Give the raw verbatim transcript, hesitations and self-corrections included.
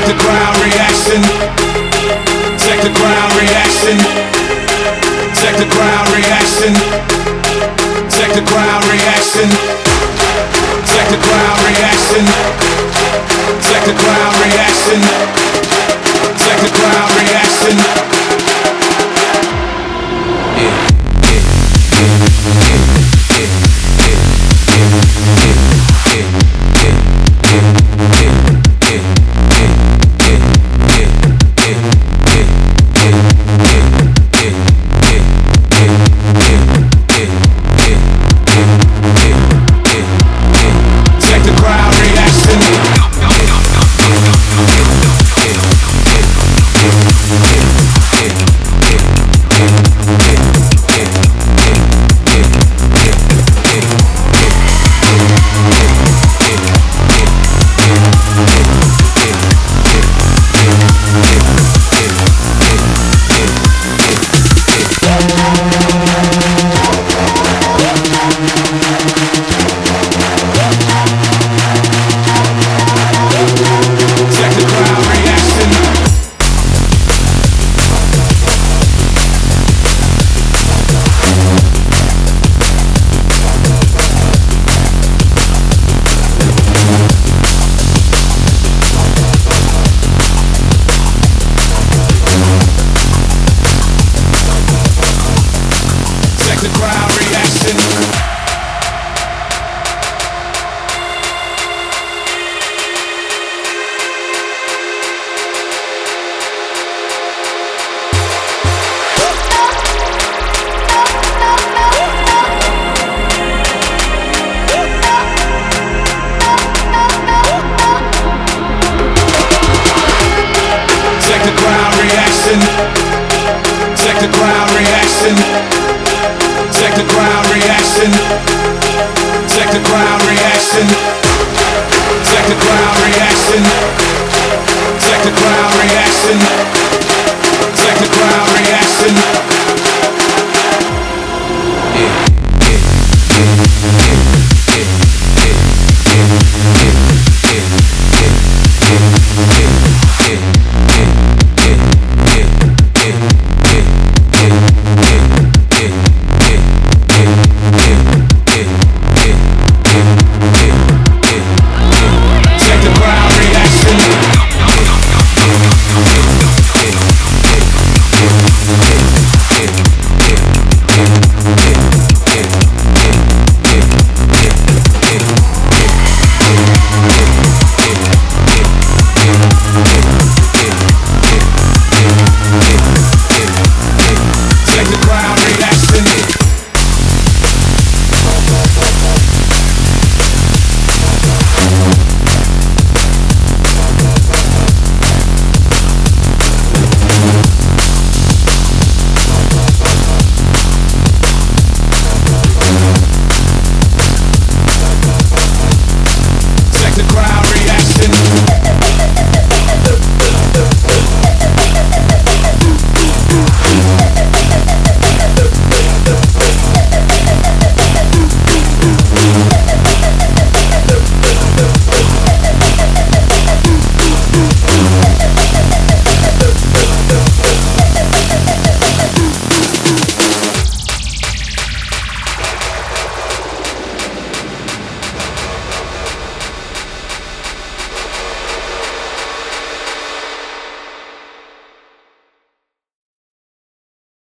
the crowd reaction. Check the crowd reaction. Check the crowd reaction. Check the crowd reaction. Check the crowd reaction. Check the crowd reaction. Check the crowd reaction. Yeah. Check the crowd reaction. Check the crowd reaction. Check the crowd reaction. Check the crowd reaction. Check the crowd reaction. Check the crowd reaction.